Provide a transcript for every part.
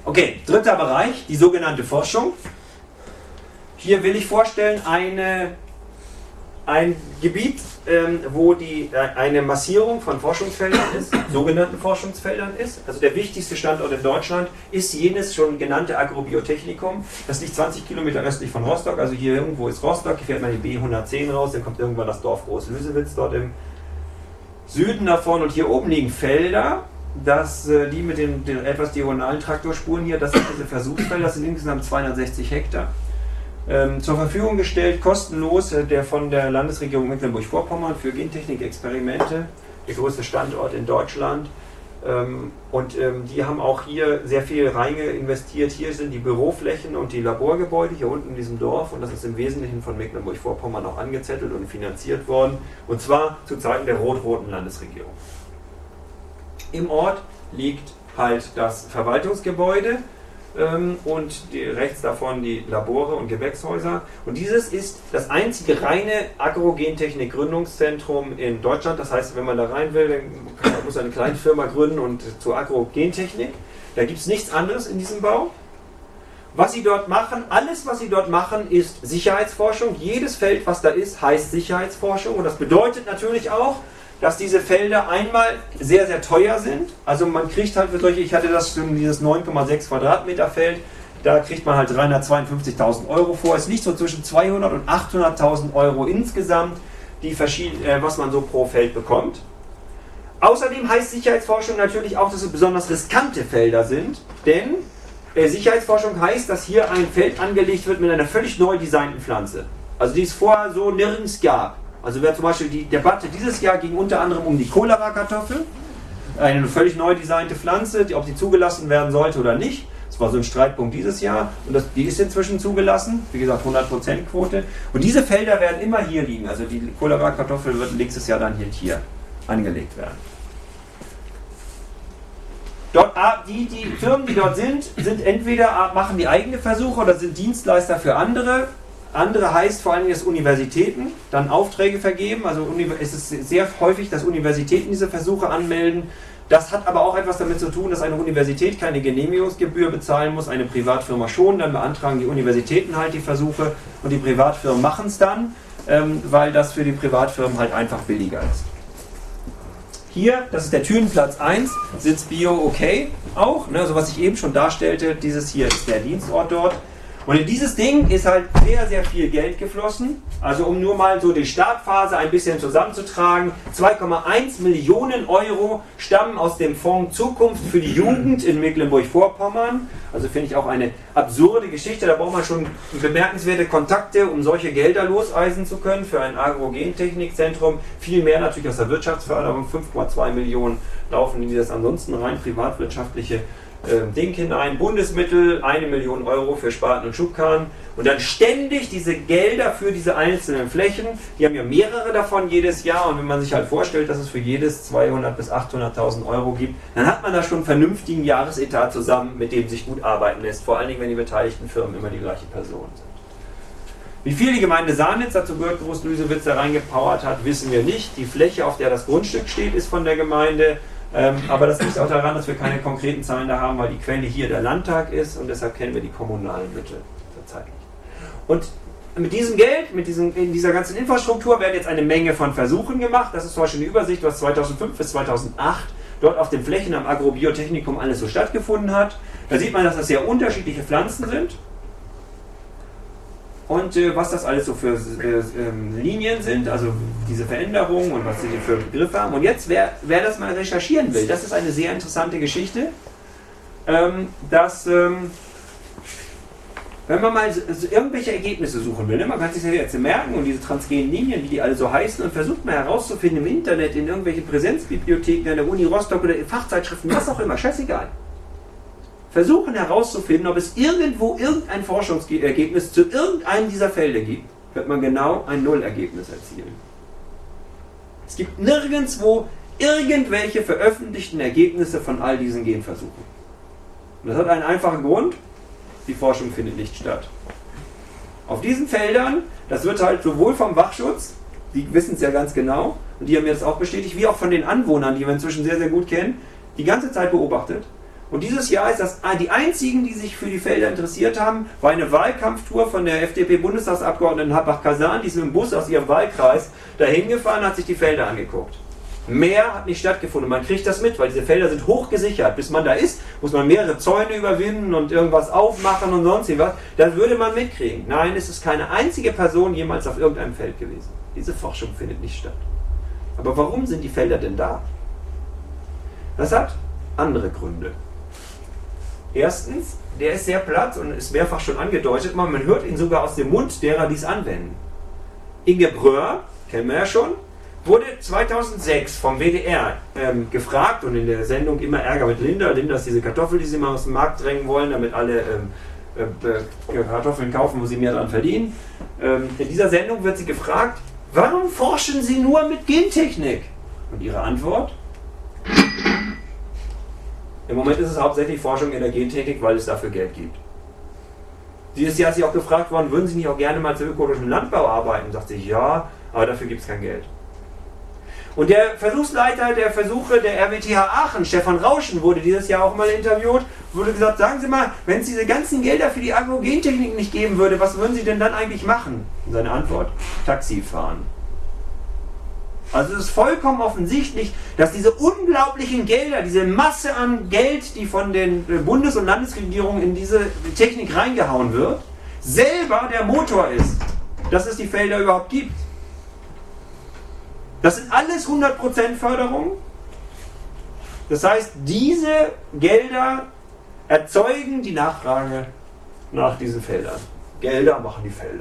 Okay, dritter Bereich, die sogenannte Forschung. Hier will ich vorstellen ein Gebiet, wo eine Massierung von Forschungsfeldern ist, sogenannten Forschungsfeldern ist. Also der wichtigste Standort in Deutschland ist jenes schon genannte Agrobiotechnikum. Das liegt 20 Kilometer östlich von Rostock, also hier irgendwo ist Rostock, hier fährt man die B110 raus, dann kommt irgendwann das Dorf Groß-Lüsewitz dort im Süden davon und hier oben liegen Felder, die mit den etwas diagonalen Traktorspuren hier, das sind diese Versuchsfelder, das sind insgesamt 260 Hektar. Zur Verfügung gestellt, kostenlos, der von der Landesregierung Mecklenburg-Vorpommern für Gentechnik-Experimente, der größte Standort in Deutschland. Die haben auch hier sehr viel rein investiert. Hier sind die Büroflächen und die Laborgebäude, hier unten in diesem Dorf, und das ist im Wesentlichen von Mecklenburg-Vorpommern auch angezettelt und finanziert worden, und zwar zu Zeiten der rot-roten Landesregierung. Im Ort liegt halt das Verwaltungsgebäude, und rechts davon die Labore und Gewächshäuser. Und dieses ist das einzige reine Agrogentechnik-Gründungszentrum in Deutschland. Das heißt, wenn man da rein will, dann muss man eine kleine Firma gründen und zur Agrogentechnik. Da gibt es nichts anderes in diesem Bau. Was sie dort machen, alles was sie dort machen, ist Sicherheitsforschung. Jedes Feld, was da ist, heißt Sicherheitsforschung. Und das bedeutet natürlich auch, dass diese Felder einmal sehr, sehr teuer sind. Also man kriegt halt für solche, ich hatte dieses 9,6 Quadratmeter Feld, da kriegt man halt 352.000 Euro vor. Es liegt so zwischen 200.000 und 800.000 Euro insgesamt, was man so pro Feld bekommt. Außerdem heißt Sicherheitsforschung natürlich auch, dass es besonders riskante Felder sind, denn Sicherheitsforschung heißt, dass hier ein Feld angelegt wird mit einer völlig neu designten Pflanze. Also die es vorher so nirgends gab. Also wäre zum Beispiel die Debatte dieses Jahr ging unter anderem um die Cholera-Kartoffel, eine völlig neu designte Pflanze, ob sie zugelassen werden sollte oder nicht. Das war so ein Streitpunkt dieses Jahr und die ist inzwischen zugelassen, wie gesagt 100% Quote. Und diese Felder werden immer hier liegen, also die Cholera-Kartoffel wird nächstes Jahr dann hier angelegt werden. Die Firmen, die dort sind entweder machen die eigene Versuche oder sind Dienstleister für andere. Andere heißt vor allem, dass Universitäten dann Aufträge vergeben. Also es ist sehr häufig, dass Universitäten diese Versuche anmelden. Das hat aber auch etwas damit zu tun, dass eine Universität keine Genehmigungsgebühr bezahlen muss, eine Privatfirma schon. Dann beantragen die Universitäten halt die Versuche und die Privatfirmen machen es dann, weil das für die Privatfirmen halt einfach billiger ist. Hier, das ist der Thünenplatz 1, sitzt Bio-OK auch. Also was ich eben schon darstellte, dieses hier ist der Dienstort dort. Und in dieses Ding ist halt sehr, sehr viel Geld geflossen. Also um nur mal so die Startphase ein bisschen zusammenzutragen, 2,1 Millionen Euro stammen aus dem Fonds Zukunft für die Jugend in Mecklenburg-Vorpommern. Also finde ich auch eine absurde Geschichte. Da braucht man schon bemerkenswerte Kontakte, um solche Gelder loseisen zu können für ein Agrogentechnikzentrum. Viel mehr natürlich aus der Wirtschaftsförderung, 5,2 Millionen laufen in das ansonsten rein privatwirtschaftliche Ding hinein, Bundesmittel, 1 Million Euro für Spaten und Schubkarren und dann ständig diese Gelder für diese einzelnen Flächen, die haben ja mehrere davon jedes Jahr und wenn man sich halt vorstellt, dass es für jedes 200.000 bis 800.000 Euro gibt, dann hat man da schon einen vernünftigen Jahresetat zusammen, mit dem sich gut arbeiten lässt, vor allen Dingen, wenn die beteiligten Firmen immer die gleiche Person sind. Wie viel die Gemeinde Sahnitz dazu gehört, Groß-Lüsewitz da reingepowert hat, wissen wir nicht. Die Fläche, auf der das Grundstück steht, ist von der Gemeinde. Aber das liegt auch daran, dass wir keine konkreten Zahlen da haben, weil die Quelle hier der Landtag ist und deshalb kennen wir die kommunalen Mittel zurzeit nicht. Und mit diesem Geld, in dieser ganzen Infrastruktur werden jetzt eine Menge von Versuchen gemacht. Das ist zum Beispiel eine Übersicht, was 2005 bis 2008 dort auf den Flächen am Agrobiotechnikum alles so stattgefunden hat. Da sieht man, dass das sehr unterschiedliche Pflanzen sind. Und was das alles so für Linien sind, also diese Veränderungen und was sie für Begriffe haben. Und jetzt, wer das mal recherchieren will, das ist eine sehr interessante Geschichte, dass, wenn man mal irgendwelche Ergebnisse suchen will, man kann sich das jetzt merken und diese transgenen Linien, wie die alle so heißen, und versucht mal herauszufinden im Internet, in irgendwelchen Präsenzbibliotheken, an der Uni Rostock oder in Fachzeitschriften, was auch immer, scheißegal. Versuchen herauszufinden, ob es irgendwo irgendein Forschungsergebnis zu irgendeinem dieser Felder gibt, wird man genau ein Nullergebnis erzielen. Es gibt nirgendwo irgendwelche veröffentlichten Ergebnisse von all diesen Genversuchen. Und das hat einen einfachen Grund, die Forschung findet nicht statt. Auf diesen Feldern, das wird halt sowohl vom Wachschutz, die wissen es ja ganz genau, und die haben mir das auch bestätigt, wie auch von den Anwohnern, die wir inzwischen sehr, sehr gut kennen, die ganze Zeit beobachtet. Und dieses Jahr ist das die einzigen, die sich für die Felder interessiert haben, war eine Wahlkampftour von der FDP-Bundestagsabgeordneten Habach-Kasan, die ist mit dem Bus aus ihrem Wahlkreis dahin gefahren, hat sich die Felder angeguckt. Mehr hat nicht stattgefunden. Man kriegt das mit, weil diese Felder sind hochgesichert. Bis man da ist, muss man mehrere Zäune überwinden und irgendwas aufmachen und sonst was. Das würde man mitkriegen. Nein, es ist keine einzige Person jemals auf irgendeinem Feld gewesen. Diese Forschung findet nicht statt. Aber warum sind die Felder denn da? Das hat andere Gründe. Erstens, der ist sehr platt und ist mehrfach schon angedeutet. Man hört ihn sogar aus dem Mund derer, die es anwenden. Inge Bröhr, kennen wir ja schon, wurde 2006 vom WDR gefragt und in der Sendung immer Ärger mit Linda. Linda ist diese Kartoffel, die sie mal aus dem Markt drängen wollen, damit alle Kartoffeln kaufen, wo sie mehr dran verdienen. In dieser Sendung wird sie gefragt, warum forschen Sie nur mit Gentechnik? Und ihre Antwort? Im Moment ist es hauptsächlich Forschung in der Gentechnik, weil es dafür Geld gibt. Dieses Jahr ist sie auch gefragt worden, würden Sie nicht auch gerne mal zu ökologischen Landbau arbeiten? Sagt sie, ja, aber dafür gibt es kein Geld. Und der Versuchsleiter der Versuche der RWTH Aachen, Stefan Rauschen, wurde dieses Jahr auch mal interviewt, wurde gesagt, sagen Sie mal, wenn es diese ganzen Gelder für die Agrogentechnik nicht geben würde, was würden Sie denn dann eigentlich machen? Und seine Antwort, Taxi fahren. Also es ist vollkommen offensichtlich, dass diese unglaublichen Gelder, diese Masse an Geld, die von den Bundes- und Landesregierungen in diese Technik reingehauen wird, selber der Motor ist, dass es die Felder überhaupt gibt. Das sind alles 100% Förderung. Das heißt, diese Gelder erzeugen die Nachfrage nach diesen Feldern. Gelder machen die Felder.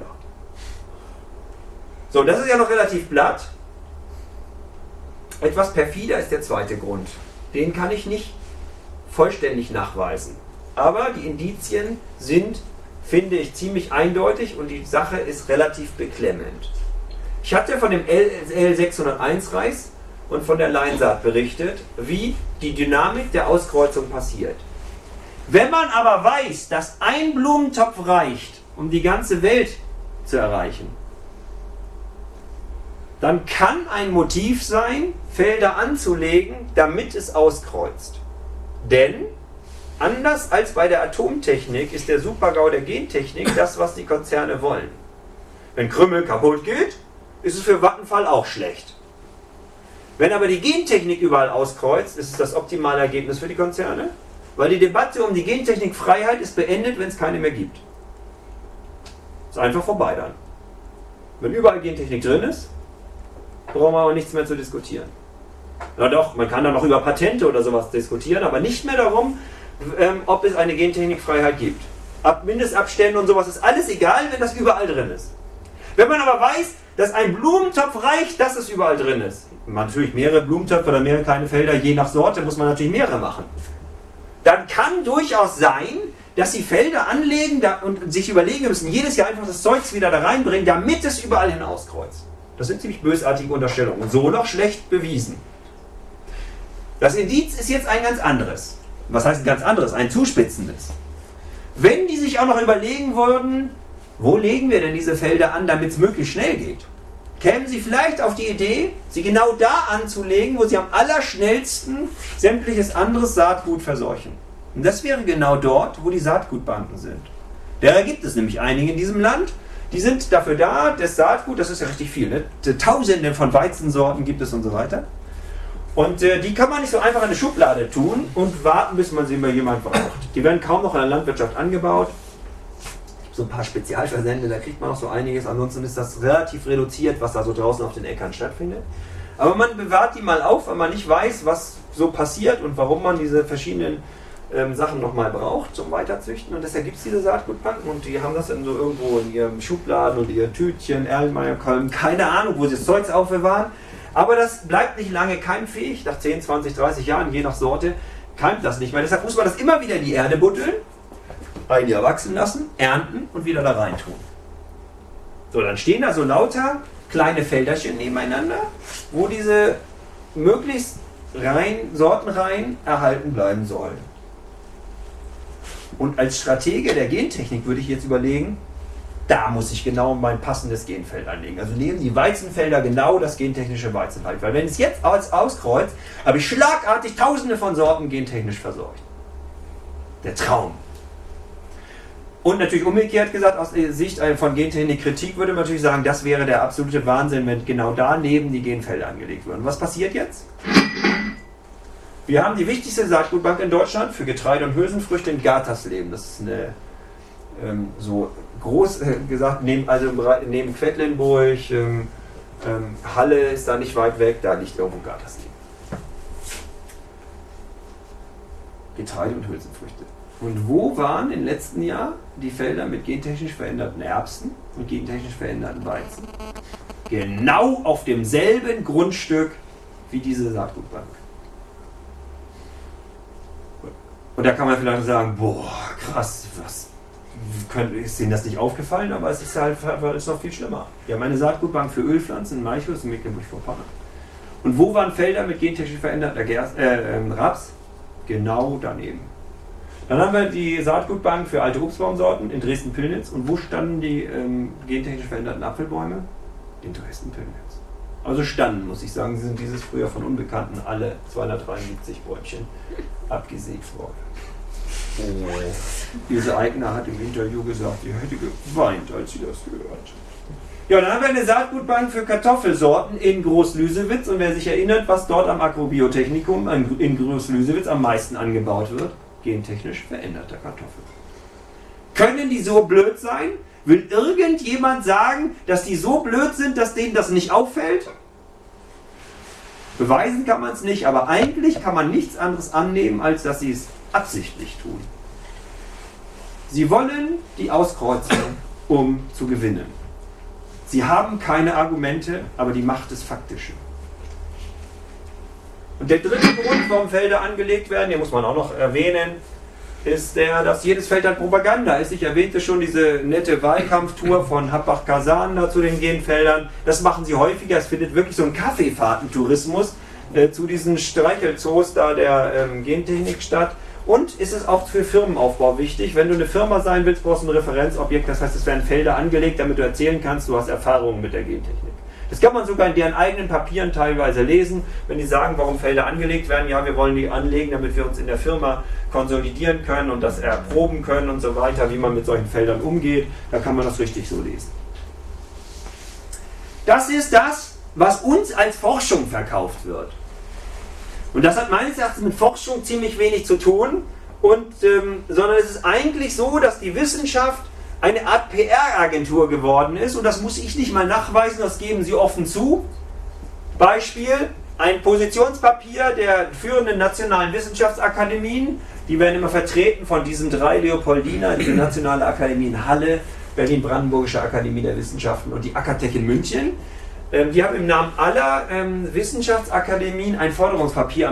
So, das ist ja noch relativ platt. Etwas perfider ist der zweite Grund. Den kann ich nicht vollständig nachweisen. Aber die Indizien sind, finde ich, ziemlich eindeutig und die Sache ist relativ beklemmend. Ich hatte von dem L601-Reis und von der Leinsaat berichtet, wie die Dynamik der Auskreuzung passiert. Wenn man aber weiß, dass ein Blumentopf reicht, um die ganze Welt zu erreichen, dann kann ein Motiv sein, Felder anzulegen, damit es auskreuzt. Denn, anders als bei der Atomtechnik, ist der Super-GAU der Gentechnik das, was die Konzerne wollen. Wenn Krümmel kaputt geht, ist es für Vattenfall auch schlecht. Wenn aber die Gentechnik überall auskreuzt, ist es das optimale Ergebnis für die Konzerne, weil die Debatte um die Gentechnikfreiheit ist beendet, wenn es keine mehr gibt. Ist einfach vorbei dann. Wenn überall Gentechnik drin ist, brauchen wir aber nichts mehr zu diskutieren. Na doch, man kann dann noch über Patente oder sowas diskutieren, aber nicht mehr darum, ob es eine Gentechnikfreiheit gibt. Ab Mindestabständen und sowas ist alles egal, wenn das überall drin ist. Wenn man aber weiß, dass ein Blumentopf reicht, dass es überall drin ist. Natürlich mehrere Blumentöpfe oder mehrere kleine Felder, je nach Sorte muss man natürlich mehrere machen. Dann kann durchaus sein, dass sie Felder anlegen und sich überlegen, wir müssen jedes Jahr einfach das Zeugs wieder da reinbringen, damit es überall hin auskreuzt. Das sind ziemlich bösartige Unterstellungen und so noch schlecht bewiesen. Das Indiz ist jetzt ein ganz anderes. Was heißt ein ganz anderes? Ein zuspitzendes. Wenn die sich auch noch überlegen würden, wo legen wir denn diese Felder an, damit es möglichst schnell geht, kämen sie vielleicht auf die Idee, sie genau da anzulegen, wo sie am allerschnellsten sämtliches anderes Saatgut verseuchen. Und das wäre genau dort, wo die Saatgutbanken sind. Derer gibt es nämlich einige in diesem Land. Die sind dafür da, das Saatgut, das ist ja richtig viel, ne? Tausende von Weizensorten gibt es und so weiter. Und die kann man nicht so einfach in eine Schublade tun und warten, bis man sie bei jemandem braucht. Die werden kaum noch in der Landwirtschaft angebaut. So ein paar Spezialversände, da kriegt man noch so einiges. Ansonsten ist das relativ reduziert, was da so draußen auf den Äckern stattfindet. Aber man bewahrt die mal auf, weil man nicht weiß, was so passiert und warum man diese verschiedenen Sachen nochmal braucht zum Weiterzüchten. Und deshalb gibt es diese Saatgutbanken und die haben das dann so irgendwo in ihrem Schubladen und ihren Tütchen, Erlenmeyer, Köln, keine Ahnung, wo sie das Zeugs aufbewahren. Aber das bleibt nicht lange keimfähig. Nach 10, 20, 30 Jahren, je nach Sorte, keimt das nicht mehr. Deshalb muss man das immer wieder in die Erde buddeln, ein Jahr wachsen lassen, ernten und wieder da rein tun. So, dann stehen da so lauter kleine Felderchen nebeneinander, wo diese möglichst Sortenreihen erhalten bleiben sollen. Und als Stratege der Gentechnik würde ich jetzt überlegen, da muss ich genau mein passendes Genfeld anlegen. Also nehmen die Weizenfelder genau das gentechnische Weizenfeld. Weil wenn es jetzt auskreuzt, habe ich schlagartig tausende von Sorten gentechnisch versorgt. Der Traum. Und natürlich umgekehrt gesagt, aus Sicht von Gentechnik-Kritik würde man natürlich sagen, das wäre der absolute Wahnsinn, wenn genau daneben die Genfelder angelegt würden. Was passiert jetzt? Wir haben die wichtigste Saatgutbank in Deutschland für Getreide und Hülsenfrüchte in Gartersleben. Das ist eine, so groß gesagt, neben Quedlinburg, Halle ist da nicht weit weg, da liegt irgendwo Gartersleben. Getreide und Hülsenfrüchte. Und wo waren im letzten Jahr die Felder mit gentechnisch veränderten Erbsen und gentechnisch veränderten Weizen? Genau auf demselben Grundstück wie diese Saatgutbank. Und da kann man vielleicht sagen, boah, krass, ist denen das nicht aufgefallen? Aber es ist halt ist noch viel schlimmer. Wir haben eine Saatgutbank für Ölpflanzen in Maichlus in Mecklenburg-Vorpommern. Und wo waren Felder mit gentechnisch veränderter Raps? Genau daneben. Dann haben wir die Saatgutbank für alte Obstbaumsorten in Dresden-Pillnitz. Und wo standen die gentechnisch veränderten Apfelbäume? In Dresden-Pillnitz. Also standen, muss ich sagen, sie sind dieses früher von Unbekannten alle 273 Bäumchen abgesägt worden. Oh. Diese Eigner hat im Interview gesagt, sie hätte geweint, als sie das gehört hat. Ja, dann haben wir eine Saatgutbank für Kartoffelsorten in Groß-Lüsewitz. Und wer sich erinnert, was dort am Agrobiotechnikum in Groß-Lüsewitz am meisten angebaut wird, gentechnisch veränderte Kartoffeln. Können die so blöd sein? Will irgendjemand sagen, dass die so blöd sind, dass denen das nicht auffällt? Beweisen kann man es nicht, aber eigentlich kann man nichts anderes annehmen, als dass sie es absichtlich tun. Sie wollen die Auskreuzung, um zu gewinnen. Sie haben keine Argumente, aber die Macht ist faktische. Und der dritte Grund, warum Felder angelegt werden, den muss man auch noch erwähnen, ist dass jedes Feld halt Propaganda ist. Ich erwähnte schon diese nette Wahlkampftour von Happach-Kasan da zu den Genfeldern. Das machen sie häufiger. Es findet wirklich so ein Kaffeefahrtentourismus zu diesen Streichelzoos da der Gentechnik statt. Und ist es auch für Firmenaufbau wichtig. Wenn du eine Firma sein willst, brauchst du ein Referenzobjekt. Das heißt, es werden Felder angelegt, damit du erzählen kannst, du hast Erfahrungen mit der Gentechnik. Das kann man sogar in deren eigenen Papieren teilweise lesen, wenn die sagen, warum Felder angelegt werden. Ja, wir wollen die anlegen, damit wir uns in der Firma konsolidieren können und das erproben können und so weiter, wie man mit solchen Feldern umgeht. Da kann man das richtig so lesen. Das ist das, was uns als Forschung verkauft wird. Und das hat meines Erachtens mit Forschung ziemlich wenig zu tun, sondern es ist eigentlich so, dass die Wissenschaft eine Art PR-Agentur geworden ist, und das muss ich nicht mal nachweisen, das geben sie offen zu. Beispiel, ein Positionspapier der führenden nationalen Wissenschaftsakademien, die werden immer vertreten von diesen 3 Leopoldiner, die Nationale Akademie in Halle, Berlin-Brandenburgische Akademie der Wissenschaften und die Akatech in München. Die haben im Namen aller Wissenschaftsakademien ein Forderungspapier am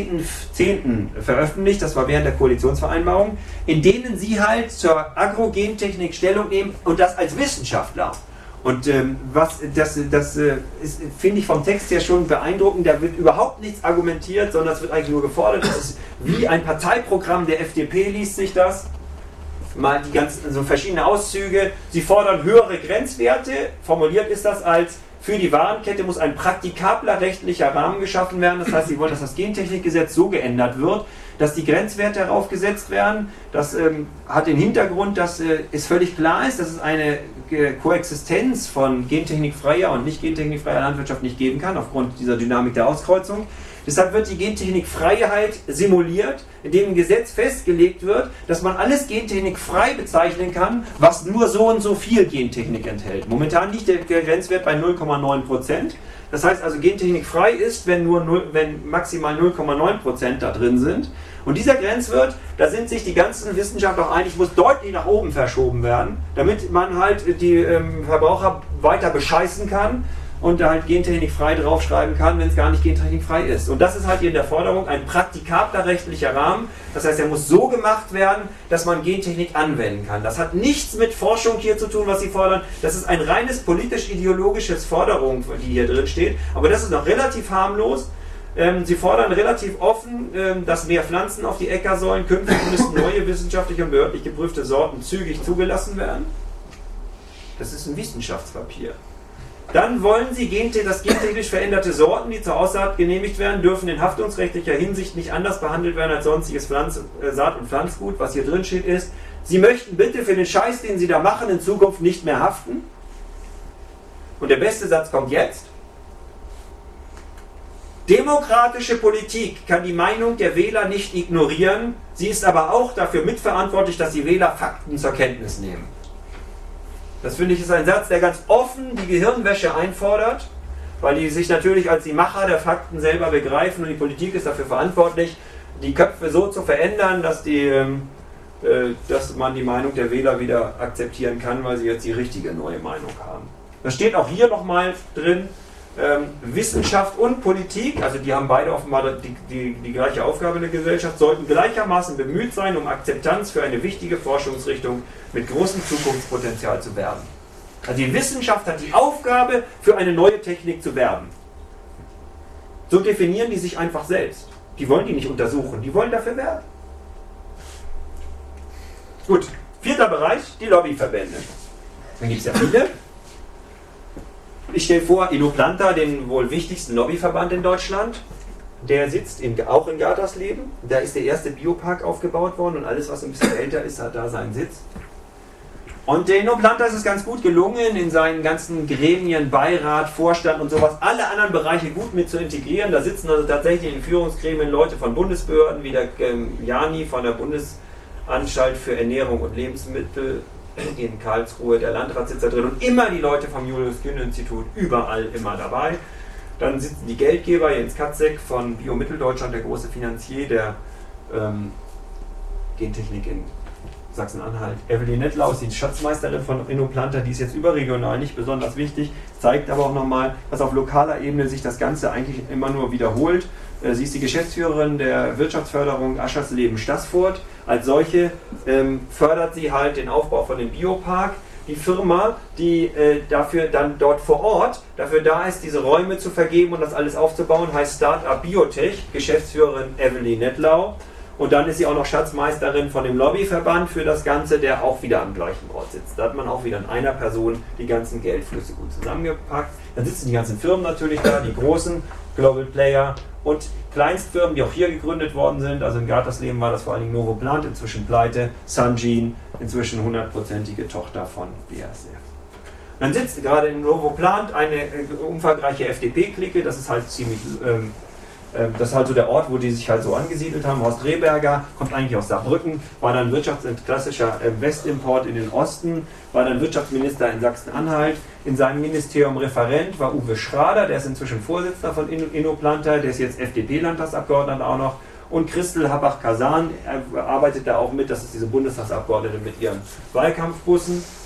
13.10. veröffentlicht, das war während der Koalitionsvereinbarung, in denen sie halt zur Agrogentechnik Stellung nehmen und das als Wissenschaftler. Und das finde ich vom Text her schon beeindruckend, da wird überhaupt nichts argumentiert, sondern es wird eigentlich nur gefordert. Das ist wie ein Parteiprogramm der FDP, liest sich das. Mal die ganzen so verschiedene Auszüge. Sie fordern höhere Grenzwerte, formuliert ist das als: Für die Warenkette muss ein praktikabler rechtlicher Rahmen geschaffen werden. Das heißt, sie wollen, dass das Gentechnikgesetz so geändert wird, dass die Grenzwerte heraufgesetzt werden. Das hat den Hintergrund, dass es völlig klar ist, dass es eine Koexistenz von gentechnikfreier und nicht gentechnikfreier Landwirtschaft nicht geben kann, aufgrund dieser Dynamik der Auskreuzung. Deshalb wird die Gentechnikfreiheit simuliert, indem im Gesetz festgelegt wird, dass man alles gentechnikfrei bezeichnen kann, was nur so und so viel Gentechnik enthält. Momentan liegt der Grenzwert bei 0,9%. Das heißt also, gentechnikfrei ist, wenn maximal 0,9% da drin sind. Und dieser Grenzwert, da sind sich die ganzen Wissenschaftler auch einig, muss deutlich nach oben verschoben werden, damit man halt die Verbraucher weiter bescheißen kann und da halt gentechnikfrei draufschreiben kann, wenn es gar nicht gentechnikfrei ist. Und das ist halt hier in der Forderung ein praktikabler rechtlicher Rahmen. Das heißt, er muss so gemacht werden, dass man Gentechnik anwenden kann. Das hat nichts mit Forschung hier zu tun, was sie fordern. Das ist ein reines politisch-ideologisches Forderung, die hier drin steht. Aber das ist noch relativ harmlos. Sie fordern relativ offen, dass mehr Pflanzen auf die Äcker sollen. Künftig müssen neue wissenschaftlich und behördlich geprüfte Sorten zügig zugelassen werden. Das ist ein Wissenschaftspapier. Dann wollen sie dass gentechnisch veränderte Sorten, die zur Aussaat genehmigt werden, dürfen in haftungsrechtlicher Hinsicht nicht anders behandelt werden als sonstiges Saat- und Pflanzgut. Was hier drin steht ist, sie möchten bitte für den Scheiß, den sie da machen, in Zukunft nicht mehr haften. Und der beste Satz kommt jetzt. Demokratische Politik kann die Meinung der Wähler nicht ignorieren. Sie ist aber auch dafür mitverantwortlich, dass die Wähler Fakten zur Kenntnis nehmen. Das finde ich ist ein Satz, der ganz offen die Gehirnwäsche einfordert, weil die sich natürlich als die Macher der Fakten selber begreifen und die Politik ist dafür verantwortlich, die Köpfe so zu verändern, dass man die Meinung der Wähler wieder akzeptieren kann, weil sie jetzt die richtige neue Meinung haben. Das steht auch hier nochmal drin. Wissenschaft und Politik, also die haben beide offenbar die gleiche Aufgabe in der Gesellschaft, sollten gleichermaßen bemüht sein, um Akzeptanz für eine wichtige Forschungsrichtung mit großem Zukunftspotenzial zu werben. Also die Wissenschaft hat die Aufgabe, für eine neue Technik zu werben. So definieren die sich einfach selbst. Die wollen die nicht untersuchen, die wollen dafür werben. Gut, 4. Bereich, die Lobbyverbände. Dann gibt es ja viele. Ich stelle vor, Inoplanta, den wohl wichtigsten Lobbyverband in Deutschland, der sitzt auch in Gartersleben. Da ist der erste Biopark aufgebaut worden und alles, was ein bisschen älter ist, hat da seinen Sitz. Und der Inoplanta ist es ganz gut gelungen, in seinen ganzen Gremien, Beirat, Vorstand und sowas, alle anderen Bereiche gut mit zu integrieren. Da sitzen also tatsächlich in Führungsgremien Leute von Bundesbehörden, wie der Jani von der Bundesanstalt für Ernährung und Lebensmittel, in Karlsruhe, der Landrat sitzt da drin und immer die Leute vom Julius-Kühne-Institut, überall immer dabei. Dann sitzen die Geldgeber, Jens Katzek von Bio-Mitteldeutschland, der große Finanzier der Gentechnik in Sachsen-Anhalt. Evelyn Nettlau ist die Schatzmeisterin von Inoplanta, die ist jetzt überregional nicht besonders wichtig, zeigt aber auch nochmal, dass auf lokaler Ebene sich das Ganze eigentlich immer nur wiederholt. Sie ist die Geschäftsführerin der Wirtschaftsförderung Aschersleben-Staßfurt. Als solche fördert sie halt den Aufbau von dem Biopark. Die Firma, die dafür dann dort vor Ort dafür da ist, diese Räume zu vergeben und das alles aufzubauen, heißt Startup Biotech, Geschäftsführerin Evelyn Nettlau. Und dann ist sie auch noch Schatzmeisterin von dem Lobbyverband für das Ganze, der auch wieder am gleichen Ort sitzt. Da hat man auch wieder in einer Person die ganzen Geldflüsse gut zusammengepackt. Dann sitzen die ganzen Firmen natürlich da, die großen Global Player und Kleinstfirmen, die auch hier gegründet worden sind. Also in Gartersleben war das vor allen Dingen Novoplant, inzwischen pleite, Sungene, inzwischen 100%ige Tochter von BASF. Dann sitzt gerade in Novoplant eine umfangreiche FDP-Clique, das ist halt ziemlich... das ist halt so der Ort, wo die sich halt so angesiedelt haben. Horst Rehberger kommt eigentlich aus Saarbrücken, war dann klassischer Westimport in den Osten, war dann Wirtschaftsminister in Sachsen-Anhalt. In seinem Ministerium Referent war Uwe Schrader, der ist inzwischen Vorsitzender von Inoplanta, der ist jetzt FDP-Landtagsabgeordneter auch noch. Und Christel Habach-Kasan arbeitet da auch mit, das ist diese Bundestagsabgeordnete mit ihren Wahlkampfbussen.